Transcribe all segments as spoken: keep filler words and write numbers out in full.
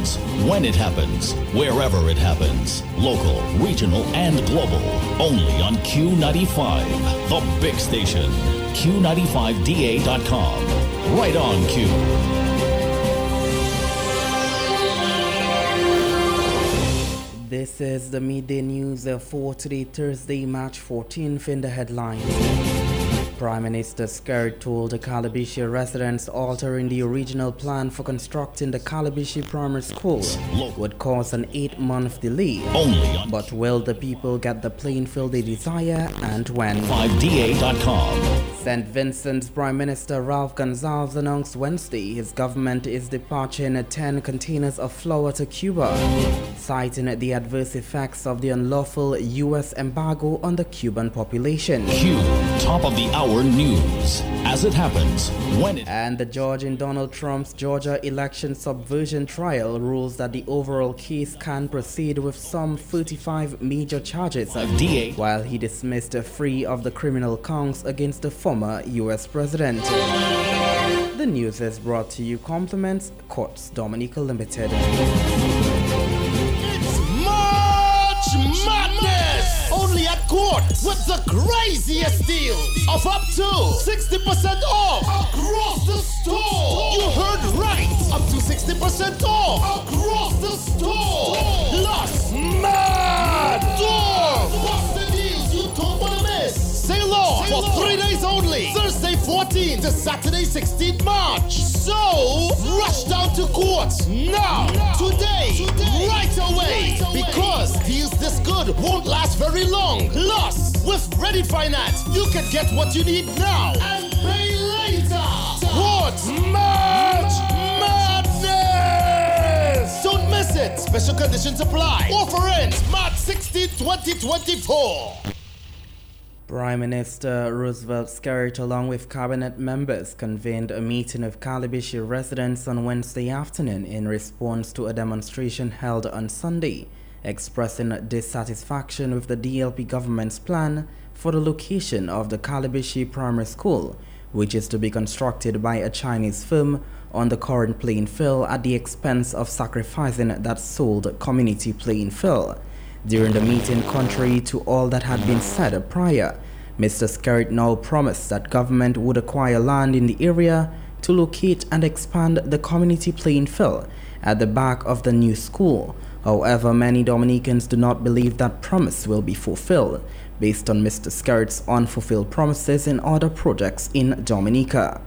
happens, when it happens, wherever it happens. Local, regional, and global. Only on Q ninety-five, the big station. Q ninety-five D A dot com. Right on Q. This is the midday news for today, Thursday, March fourteenth. In the headlines, Prime Minister Skerrit told the Calabishi residents altering the original plan for constructing the Calabishi Primary School would cause an eight-month delay. Only on But will the people get the playing field they desire, and when? five D A dot com. Saint Vincent's Prime Minister Ralph Gonsalves announced Wednesday his government is dispatching ten containers of flour to Cuba, citing the adverse effects of the unlawful U S embargo on the Cuban population. Q, top of the hour news. As it happens, when it And the judge in Donald Trump's Georgia election subversion trial rules that the overall case can proceed with some thirty-five major charges, D A while he dismissed three of the criminal counts against the former U S president. The news is brought to you compliments Courts Dominica Limited. It's March Madness! Only at Court with the craziest deals of up to sixty percent off across the store. You heard right. Up to sixty percent off across the store. Plus, mad dog. What's the deals you don't want to miss? Sail on for three days only. Thursday fourteenth to Saturday sixteenth March. So, rush down to Court now, today, right away. Because deals this good won't last very long. Plus, with Ready Finance, you can get what you need now and pay later. Court March Madness! Don't miss it. Special conditions apply. Offer ends March sixteenth, twenty twenty-four. Prime Minister Roosevelt Skerrit, along with cabinet members, convened a meeting of Calabishi residents on Wednesday afternoon in response to a demonstration held on Sunday, expressing dissatisfaction with the D L P government's plan for the location of the Calabishi Primary School, which is to be constructed by a Chinese firm on the current playing field at the expense of sacrificing that sold community playing field. During the meeting, contrary to all that had been said prior, Mister Skerrit now promised that government would acquire land in the area to locate and expand the community playing field at the back of the new school. However, many Dominicans do not believe that promise will be fulfilled, based on Mister Skerrit's unfulfilled promises in other projects in Dominica.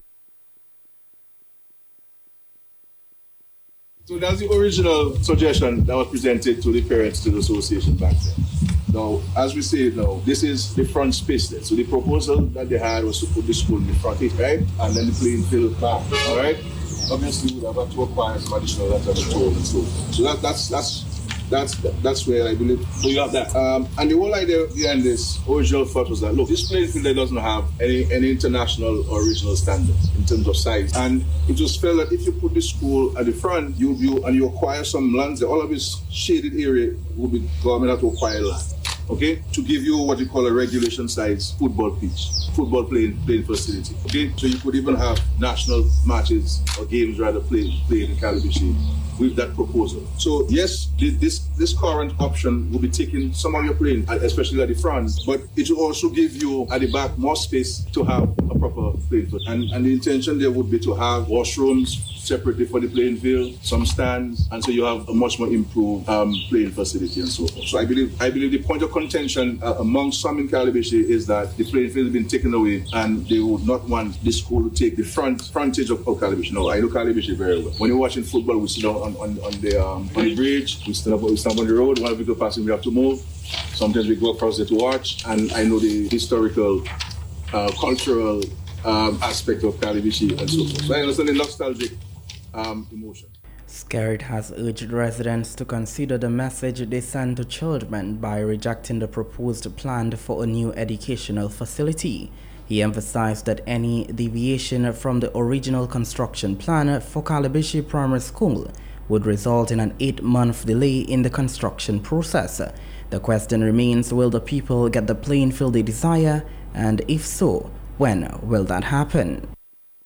So that's the original suggestion that was presented to the parents to the association back then. Now, as we say now, this is the front space there. So the proposal that they had was to put the school in the front, right? And then the playing field back, all right? Obviously, we would have to acquire some additional land on the toll and so on. So that, that's, that's, that's, that's where I believe. So you have that. Um, and the whole idea behind this original thought was that, look, this playing field there doesn't have any, any international or regional standards in terms of size. And it was felt that if you put the school at the front, you, you and you acquire some lands, all of this shaded area will be government have to acquire land. Okay, to give you what you call a regulation size football pitch, football playing playing facility. Okay, so you could even have national matches or games rather played played in Calabishi with that proposal. So yes, this this current option will be taking some of your playing, especially at the front, but it will also give you at the back more space to have a proper playing field. And and the intention there would be to have washrooms separately for the playing field, some stands, and so you have a much more improved um, playing facility and so forth. So I believe I believe the point of contention uh, among some in Calabishi is that the playing field has been taken away and they would not want the school to take the front frontage of, of Calabishi. No, I know Calabishi very well. When you're watching football, we sit down on, on, on, the, um, on the bridge, we stand, up, we stand on the road, one vehicle passing, we have to move. Sometimes we go across there to watch, and I know the historical, uh, cultural um, aspect of Calabishi and so forth. So I understand the nostalgic um, emotion. Skerrit has urged residents to consider the message they send to children by rejecting the proposed plan for a new educational facility. He emphasized that any deviation from the original construction plan for Calabishi Primary School would result in an eight-month delay in the construction process. The question remains, will the people get the playing field they desire, and if so, when will that happen?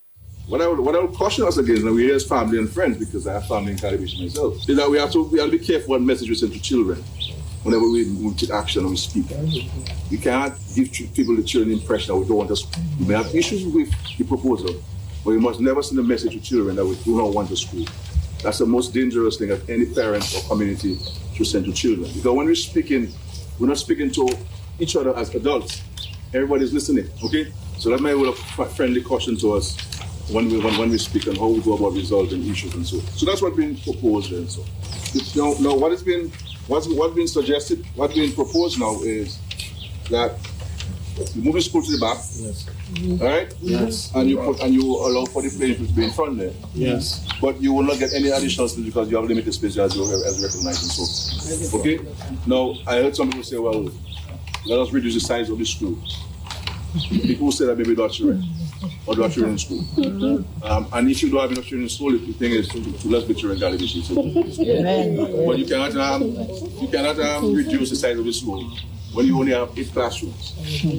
what I would, what I would caution us against, and we as family and friends, because I have family in Calabish myself, is that we have to we have to be careful what message we send to children whenever we, we take action and we speak. We can't give people the children the impression that we don't want us. We may have issues with the proposal, but we must never send a message to children that we do not want to school. That's the most dangerous thing that any parent or community should send to children. Because when we're speaking, we're not speaking to each other as adults. Everybody's listening, okay? So that may be a friendly caution to us when we when, when we speak and how we go about resolving issues and so. So that's what's been proposed and so. Now, now what has been what's what's been suggested, what's been proposed now is that you move the school to the back. Yes. All right? Yes. And you put and you allow for the playing field to be in front there. Yes. But you will not get any additional space because you have limited space as you as recognized and so. Okay? Now I heard some people say, well, let us reduce the size of the school. People who say that maybe not children or do have children in school. Mm-hmm. Um, and if you don't have enough children in school, the thing is to, to less be children in Calabish. So. But you cannot um, you cannot um, reduce the size of the school when you only have eight classrooms.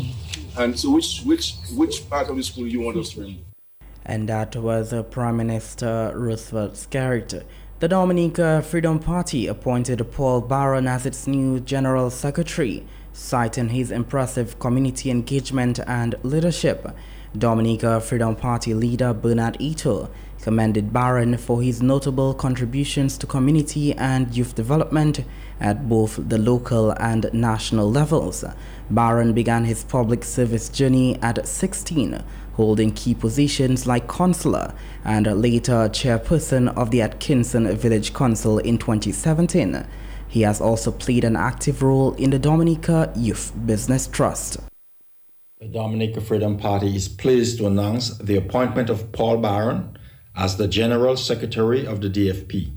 And so which which which part of the school you want us to remove? And that was uh, Prime Minister Roosevelt Skerrit. The Dominica Freedom Party appointed Paul Barron as its new General Secretary, citing his impressive community engagement and leadership. Dominica Freedom Party leader Bernard Ito commended Barron for his notable contributions to community and youth development at both the local and national levels. Barron began his public service journey at sixteen, holding key positions like councillor and later chairperson of the Atkinson Village Council in twenty seventeen. He has also played an active role in the Dominica Youth Business Trust. The Dominica Freedom Party is pleased to announce the appointment of Paul Barron as the General Secretary of the D F P.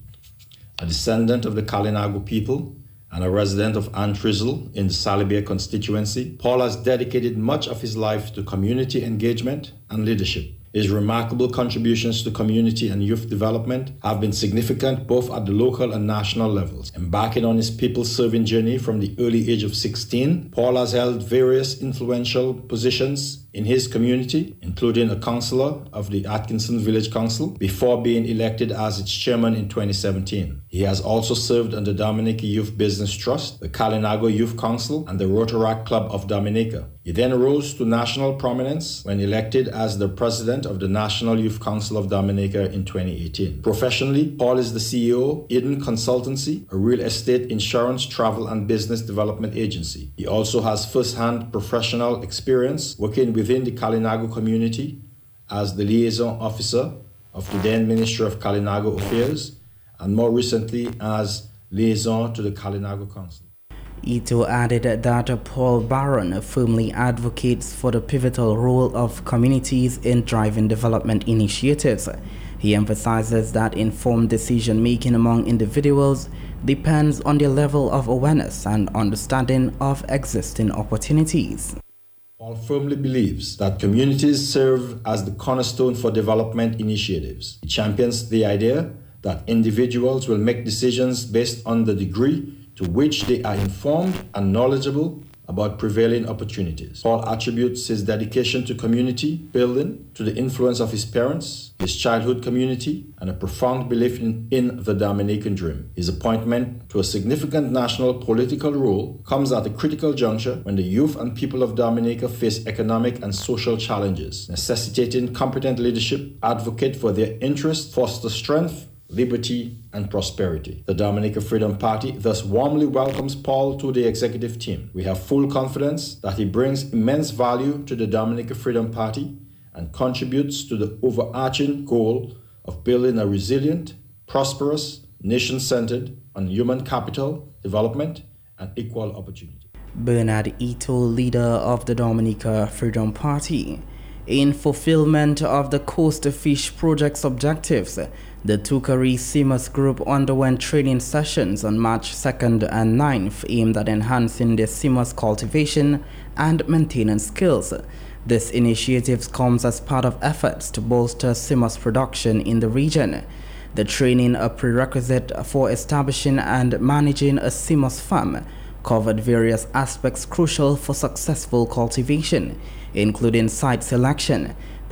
A descendant of the Kalinago people and a resident of Antrizal in the Salibia constituency, Paul has dedicated much of his life to community engagement and leadership. His remarkable contributions to community and youth development have been significant both at the local and national levels. Embarking on his people-serving journey from the early age of sixteen, Paul has held various influential positions in his community, including a councillor of the Atkinson Village Council, before being elected as its chairman in twenty seventeen. He has also served on the Dominica Youth Business Trust, the Kalinago Youth Council, and the Rotaract Club of Dominica. He then rose to national prominence when elected as the president of the National Youth Council of Dominica in twenty eighteen. Professionally, Paul is the C E O of Eden Consultancy, a real estate, insurance, travel, and business development agency. He also has first-hand professional experience working within the Kalinago community as the liaison officer of the then Ministry of Kalinago Affairs, and more recently as liaison to the Kalinago Council. Ito added that Paul Barron firmly advocates for the pivotal role of communities in driving development initiatives. He emphasizes that informed decision-making among individuals depends on their level of awareness and understanding of existing opportunities. Paul firmly believes that communities serve as the cornerstone for development initiatives. He champions the idea that individuals will make decisions based on the degree to which they are informed and knowledgeable about prevailing opportunities. Paul attributes his dedication to community building to the influence of his parents, his childhood community, and a profound belief in, in the Dominican dream. His appointment to a significant national political role comes at a critical juncture when the youth and people of Dominica face economic and social challenges, necessitating competent leadership, advocate for their interests, foster strength, liberty, and prosperity. The Dominica Freedom Party thus warmly welcomes Paul to the executive team. We have full confidence that he brings immense value to the Dominica Freedom Party and contributes to the overarching goal of building a resilient, prosperous, nation-centered on human capital, development, and equal opportunity. Bernard Ito, leader of the Dominica Freedom Party. In fulfillment of the Coast to Fish project's objectives, the Tukari Simas Group underwent training sessions on March second and ninth aimed at enhancing their Simas cultivation and maintenance skills. This initiative comes as part of efforts to bolster Simas production in the region. The training, a prerequisite for establishing and managing a Simas farm, covered various aspects crucial for successful cultivation, including site selection,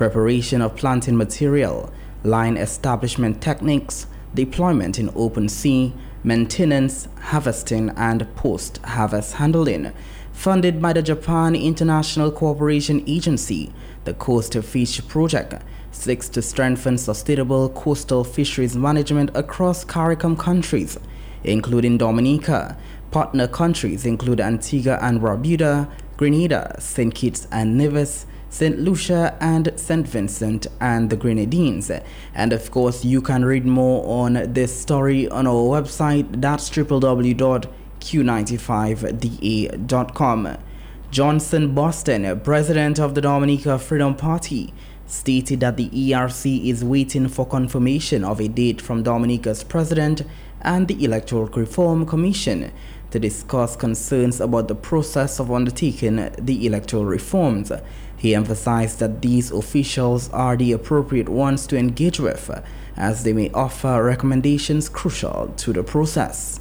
preparation of planting material, line establishment techniques, deployment in open sea, maintenance, harvesting, and post-harvest handling. Funded by the Japan International Cooperation Agency, the Coast Fish Project seeks to strengthen sustainable coastal fisheries management across CARICOM countries, including Dominica. Partner countries include Antigua and Barbuda, Grenada, Saint Kitts and Nevis, Saint Lucia, and Saint Vincent and the Grenadines. And of course, you can read more on this story on our website, that's w w w dot q ninety-five d a dot com. Johnson Boston, president of the Dominica Freedom Party, stated that the E R C is waiting for confirmation of a date from Dominica's president and the Electoral Reform Commission to discuss concerns about the process of undertaking the electoral reforms. He emphasized that these officials are the appropriate ones to engage with, as they may offer recommendations crucial to the process.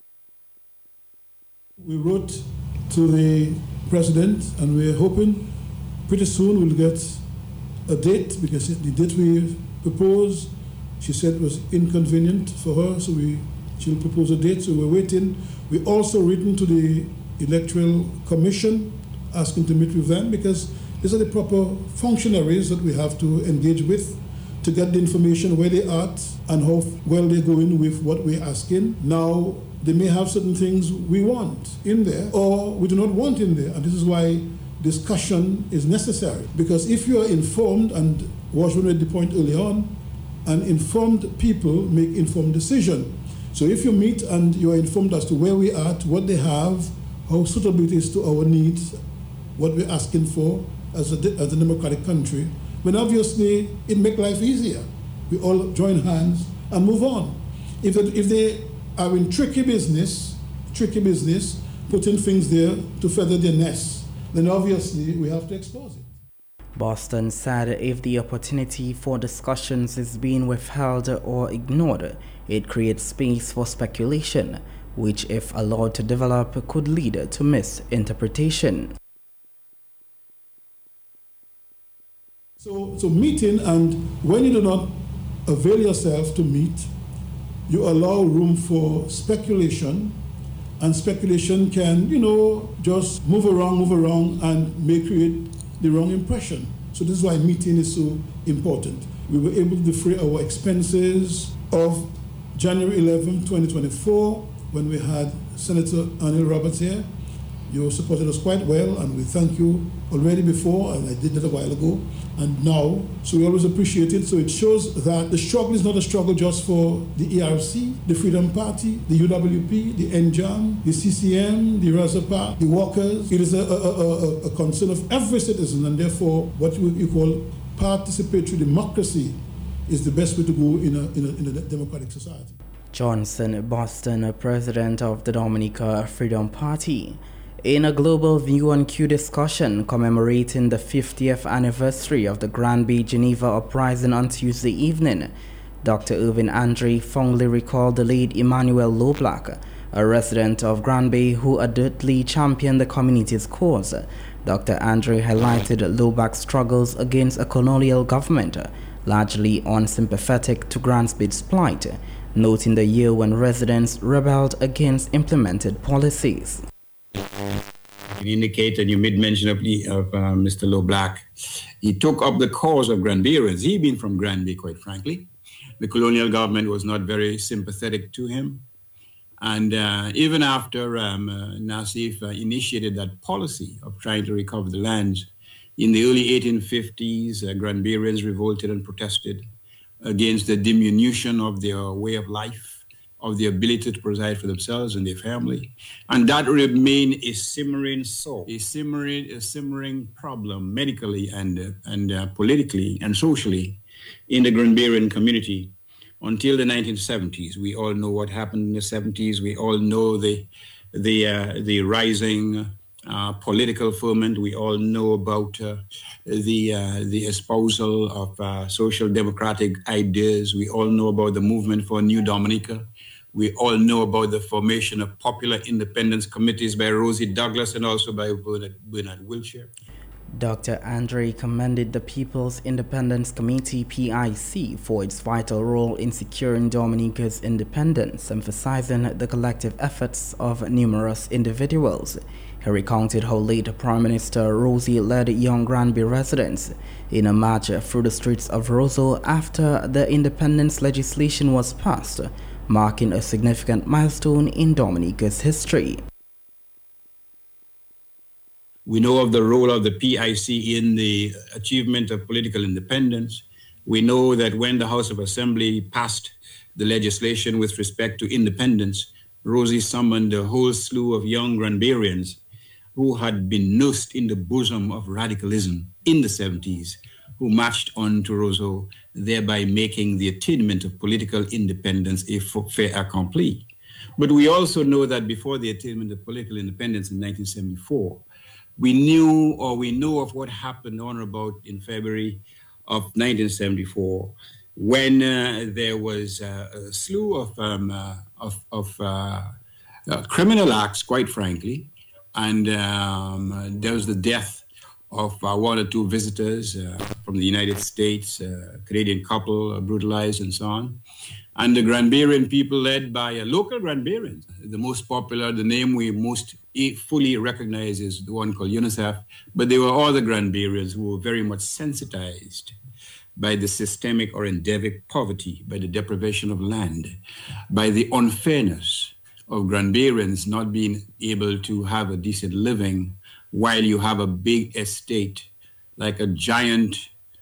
We wrote to the president, and we're hoping pretty soon we'll get a date, because the date we proposed, she said, was inconvenient for her, so we she'll propose a date, so we're waiting. We also written to the Electoral Commission asking to meet with them, because these are the proper functionaries that we have to engage with to get the information where they are and how well they're going with what we're asking. Now, they may have certain things we want in there or we do not want in there, and this is why discussion is necessary. Because if you are informed, and Washington made the point early on, and informed people make informed decision. So if you meet and you are informed as to where we are, what they have, how suitable it is to our needs, what we're asking for as a, as a democratic country, then obviously it makes life easier. We all join hands and move on. If they, if they are in tricky business, tricky business, putting things there to feather their nests, then obviously we have to expose it. Boston said if the opportunity for discussions is being withheld or ignored, it creates space for speculation, which, if allowed to develop, could lead to misinterpretation. So, so meeting, and when you do not avail yourself to meet, you allow room for speculation, and speculation can, you know, just move around, move around, and may create the wrong impression. So this is why meeting is so important. We were able to defray our expenses of January eleventh, twenty twenty-four, when we had Senator Anil Roberts here. You supported us quite well, and we thank you already before, and I did that a while ago, and now. So we always appreciate it. So it shows that the struggle is not a struggle just for the E R C, the Freedom Party, the U W P, the N J A M, the C C M, the Razapa, the workers. It is a, a, a, a concern of every citizen, and therefore what we call participatory democracy is the best way to go in a, in a, in a democratic society. Johnson Boston, president of the Dominica Freedom Party. In a Global View on Q discussion commemorating the fiftieth anniversary of the Granby Geneva Uprising on Tuesday evening, Doctor Irvin Andre fondly recalled the late Emmanuel Loblack, a resident of Granby who adroitly championed the community's cause. Doctor Andre highlighted Loblack's struggles against a colonial government, largely unsympathetic to Granby's plight, noting the year when residents rebelled against implemented policies. You indicated, you made mention of, the, of uh, Mister Loblack. He took up the cause of Granbyrians. He'd been from Granby, quite frankly. The colonial government was not very sympathetic to him. And uh, even after um, uh, Nassif uh, initiated that policy of trying to recover the lands, in the early eighteen fifties, uh, Granbyrians revolted and protested against the diminution of their way of life, of the ability to provide for themselves and their family. And that remained a simmering sore, a simmering, a simmering problem medically and, uh, and uh, politically and socially in the Granbyrian community until the nineteen seventies. We all know what happened in the seventies. We all know the, the, uh, the rising uh, political ferment. We all know about uh, the, uh, the espousal of uh, social democratic ideas. We all know about the movement for New Dominica. We all know about the formation of popular independence committees by Rosie Douglas and also by Bernard, Bernard Wiltshire. Doctor Andre commended the People's Independence Committee P I C for its vital role in securing Dominica's independence, emphasizing the collective efforts of numerous individuals. He recounted how late Prime Minister Rosie led young Granby residents in a march through the streets of Roseau after the independence legislation was passed, marking a significant milestone in Dominica's history. We know of the role of the P I C in the achievement of political independence. We know that when the House of Assembly passed the legislation with respect to independence, Rosie summoned a whole slew of young Granbarians who had been nursed in the bosom of radicalism in the seventies, who marched on to Roseau, thereby making the attainment of political independence a fait accompli. But we also know that before the attainment of political independence in nineteen seventy-four, we knew or we know of what happened on or about in February of nineteen seventy-four, when uh, there was uh, a slew of, um, uh, of, of uh, uh, criminal acts, quite frankly, and um, there was the death of uh, one or two visitors uh, from the United States, a Canadian couple uh, brutalized and so on. And the Granbarian people led by a local Granbarian, the most popular, the name we most fully recognize is the one called UNICEF, but they were all the Granbarians who were very much sensitized by the systemic or endemic poverty, by the deprivation of land, by the unfairness of Granbarians not being able to have a decent living while you have a big estate, like a giant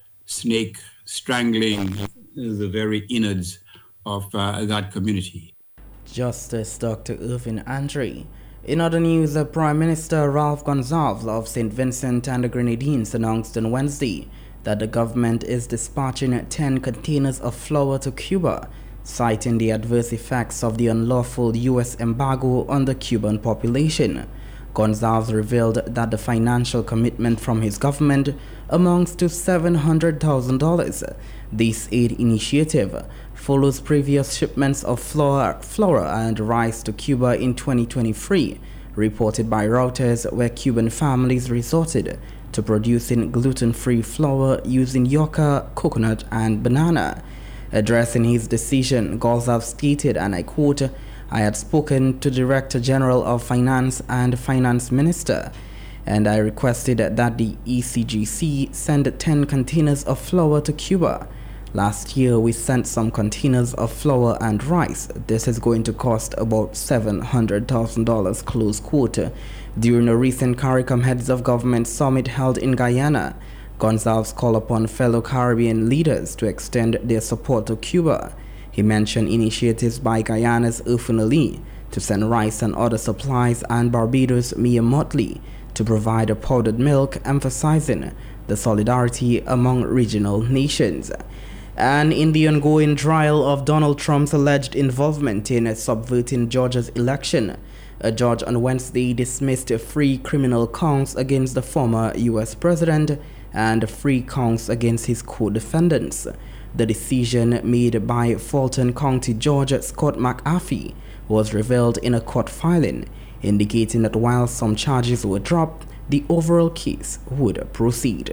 snake strangling the very innards of uh, that community. Justice Doctor Irvin Andre. In other news, the Prime Minister Ralph Gonsalves of Saint Vincent and the Grenadines announced on Wednesday that the government is dispatching ten containers of flour to Cuba, citing the adverse effects of the unlawful U S embargo on the Cuban population. Gonsalves revealed that the financial commitment from his government amounts to seven hundred thousand dollars. This aid initiative follows previous shipments of flour, flour and rice to Cuba in twenty twenty-three, reported by Reuters, where Cuban families resorted to producing gluten-free flour using yucca, coconut, and banana. Addressing his decision, Gonsalves stated, and I quote, "I had spoken to Director General of Finance and Finance Minister, and I requested that the E C G C send ten containers of flour to Cuba. Last year, we sent some containers of flour and rice. This is going to cost about seven hundred thousand dollars, close quote. During a recent CARICOM Heads of Government Summit held in Guyana, Gonsalves called upon fellow Caribbean leaders to extend their support to Cuba. He mentioned initiatives by Guyana's Irfan Ali to send rice and other supplies, and Barbados' Mia Motley to provide a powdered milk, emphasizing the solidarity among regional nations. And in the ongoing trial of Donald Trump's alleged involvement in subverting Georgia's election, a judge on Wednesday dismissed three criminal counts against the former U S president and three counts against his co-defendants. The decision made by Fulton County Judge Scott McAfee was revealed in a court filing, indicating that while some charges were dropped, the overall case would proceed.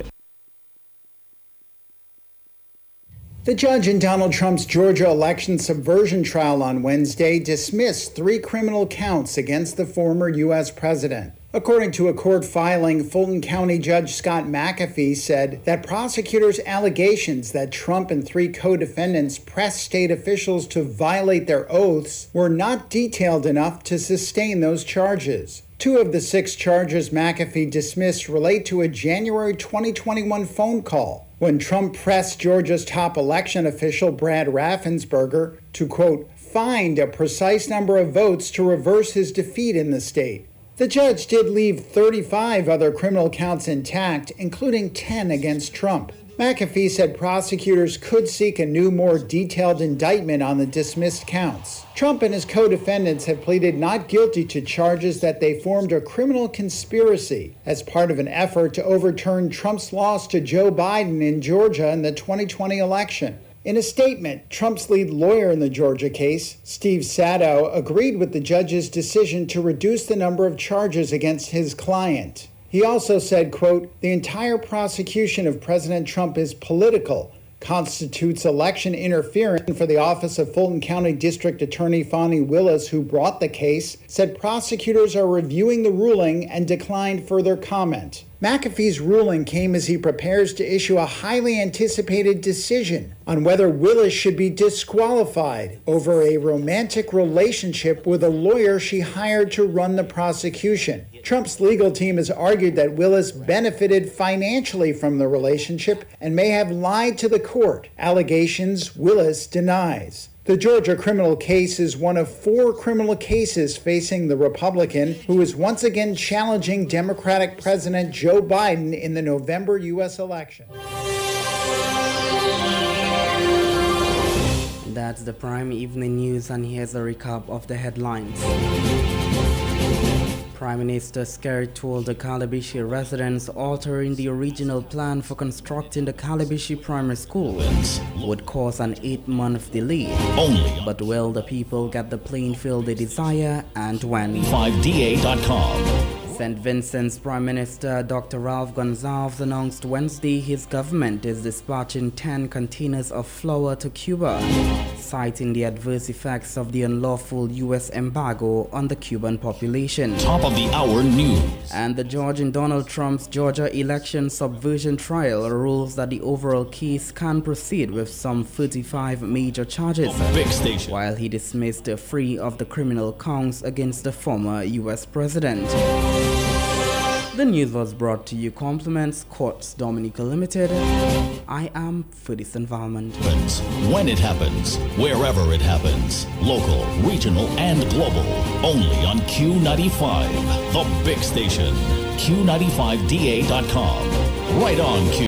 The judge in Donald Trump's Georgia election subversion trial on Wednesday dismissed three criminal counts against the former U S president. According to a court filing, Fulton County Judge Scott McAfee said that prosecutors' allegations that Trump and three co-defendants pressed state officials to violate their oaths were not detailed enough to sustain those charges. Two of the six charges McAfee dismissed relate to a January twenty twenty-one phone call when Trump pressed Georgia's top election official Brad Raffensperger to, quote, find a precise number of votes to reverse his defeat in the state. The judge did leave thirty-five other criminal counts intact, including ten against Trump. McAfee said prosecutors could seek a new, more detailed indictment on the dismissed counts. Trump and his co-defendants have pleaded not guilty to charges that they formed a criminal conspiracy as part of an effort to overturn Trump's loss to Joe Biden in Georgia in the twenty twenty election. In a statement, Trump's lead lawyer in the Georgia case, Steve Sadow, agreed with the judge's decision to reduce the number of charges against his client. He also said, quote, "The entire prosecution of President Trump is political, constitutes election interference." For the office of Fulton County District Attorney Fani Willis, who brought the case, said prosecutors are reviewing the ruling and declined further comment. McAfee's ruling came as he prepares to issue a highly anticipated decision on whether Willis should be disqualified over a romantic relationship with a lawyer she hired to run the prosecution. Trump's legal team has argued that Willis benefited financially from the relationship and may have lied to the court, allegations Willis denies. The Georgia criminal case is one of four criminal cases facing the Republican, who is once again challenging Democratic President Joe Biden in the November U S election. That's the Prime Evening News, and here's a recap of the headlines. Prime Minister Scary told the Calabishi residents altering the original plan for constructing the Calabishi Primary School would cause an eight-month delay. Only But will the people get the playing field they desire, and when? five D A dot com. Saint Vincent's Prime Minister Doctor Ralph Gonsalves announced Wednesday his government is dispatching ten containers of flour to Cuba, citing the adverse effects of the unlawful U S embargo on the Cuban population. Top of the hour news. And the judge in Donald Trump's Georgia election subversion trial rules that the overall case can proceed with some thirty-five major charges, Big station. while he dismissed three of the criminal counts against the former U S president. The news was brought to you compliments Courts Dominica Limited. I am Fudis Environment. When it happens, wherever it happens, local, regional, and global, only on Q ninety-five, the big station, Q ninety-five D A dot com. Right on Q.